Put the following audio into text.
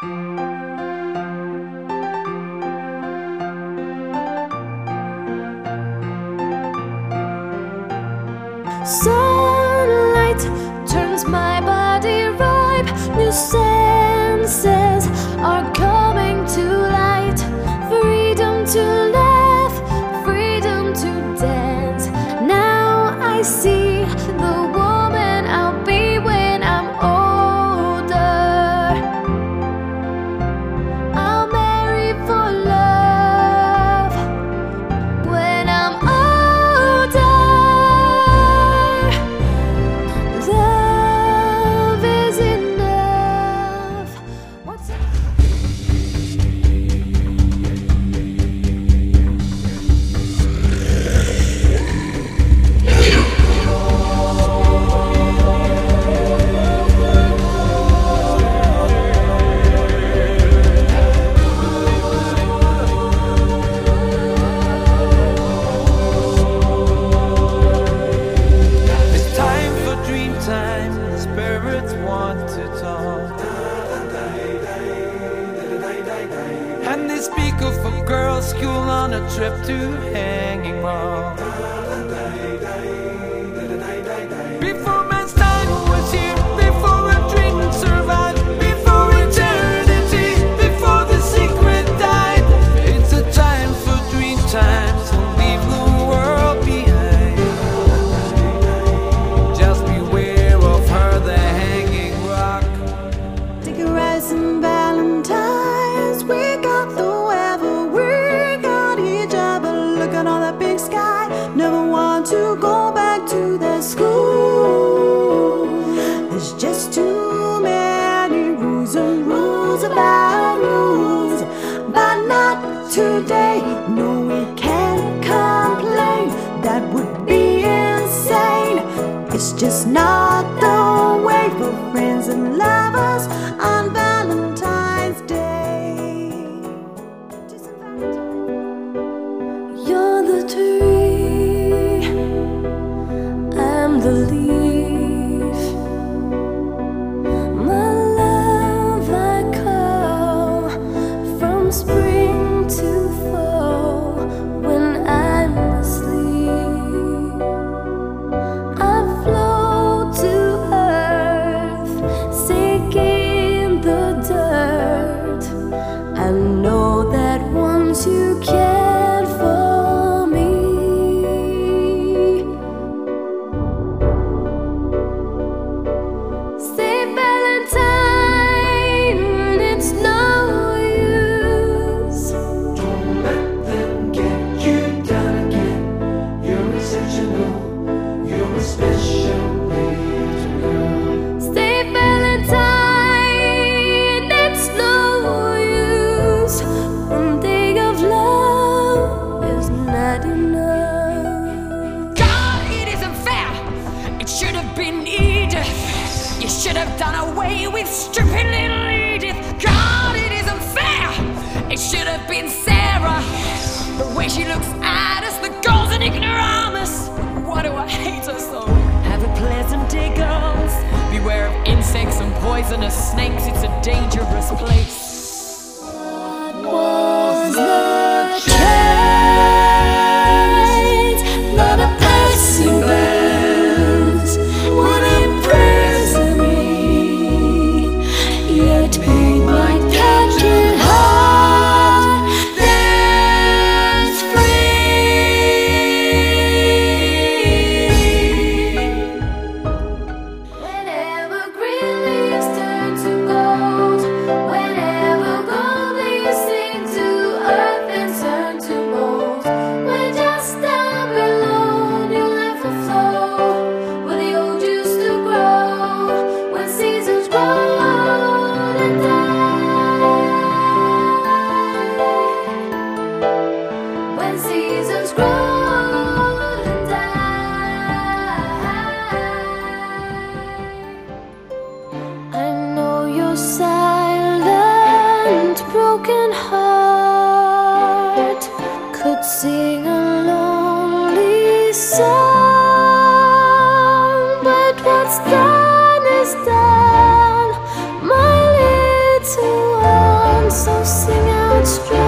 Sunlight turns my body ripe. New senses are coming to light. Freedom to laugh, freedom to dance. Now I see the woman I'll be when I'm older. I'll marry for love when I'm older. Love is enough. What's It's time for dream time. The spirits want to talk. And they speak of a girls' school on a trip to Hanging Rock. Before man's time was here, before a dream survived, before eternity, before the secret died. It's a time for dream time to leave the world behind. Just beware of her, the Hanging Rock. Take a rise in Valentine's. We got the weather, we got each other. Look at all that big sky. Never want to go back to that school. There's just too many rules and rules about rules. But not today. No, we can't complain. That would be insane. It's just not the way for friends and lovers on Valentine's Day. You're the tree, I'm the leaf. My love I call from spring to fall when I'm asleep. I float to earth, sink in the dirt. I know that once you cared for me. Say Valentine, it's no use. Don't let them get you down again. You're exceptional. You're a special little girl. Say Valentine, it's no use. One day of love is not enough. God, it isn't fair. It should have been Edith. You should have done away with stupid little Edith. God, it isn't fair. It should have been Sarah. The way she looks at us, the goals in ignoramus. Why do I hate her so? Have a pleasant day, girls. Beware of insects and poisonous snakes. It's a dangerous place. What was the chance? Not a passing glance would imprison me, yet my captured heart dance free. Whenever green leaves turn to gold, whenever so sing out straight.